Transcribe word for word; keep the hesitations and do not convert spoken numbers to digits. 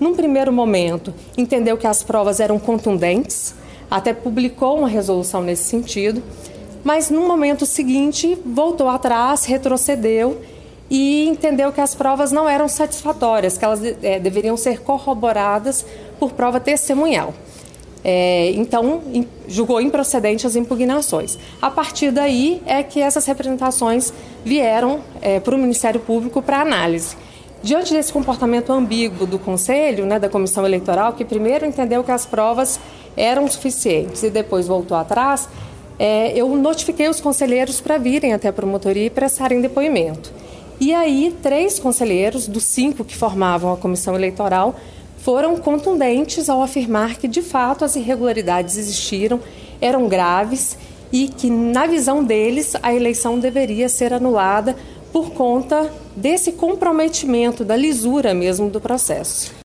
num primeiro momento, entendeu que as provas eram contundentes, até publicou uma resolução nesse sentido, mas no momento seguinte voltou atrás, retrocedeu e entendeu que as provas não eram satisfatórias, que elas é, deveriam ser corroboradas por prova testemunhal. É, então, julgou improcedente as impugnações. A partir daí é que essas representações vieram é, para o Ministério Público para análise. Diante desse comportamento ambíguo do Conselho, né, da Comissão Eleitoral, que primeiro entendeu que as provas eram suficientes e depois voltou atrás, é, eu notifiquei os conselheiros para virem até a promotoria e prestarem depoimento. E aí, três conselheiros, dos cinco que formavam a Comissão Eleitoral, foram contundentes ao afirmar que, de fato, as irregularidades existiram, eram graves e que, na visão deles, a eleição deveria ser anulada por conta desse comprometimento, da lisura mesmo do processo.